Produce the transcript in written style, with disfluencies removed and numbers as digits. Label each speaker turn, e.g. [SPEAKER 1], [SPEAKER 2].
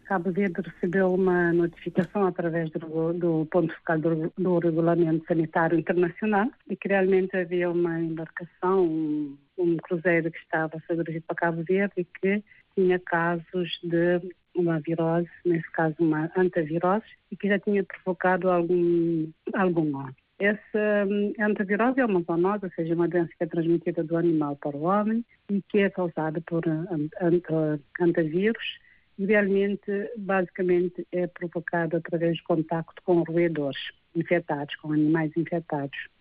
[SPEAKER 1] Cabo Verde recebeu uma notificação através do ponto focal do Regulamento Sanitário Internacional de que realmente havia uma embarcação, um cruzeiro que estava a ser dirigido para Cabo Verde e que tinha casos de uma virose, nesse caso uma antavirose, e que já tinha provocado algum mal. Essa antavirose é uma zoonose, ou seja, uma doença que é transmitida do animal para o homem e que é causada por antavírus. Realmente, basicamente, é provocado através de contacto com roedores infectados, com animais infectados.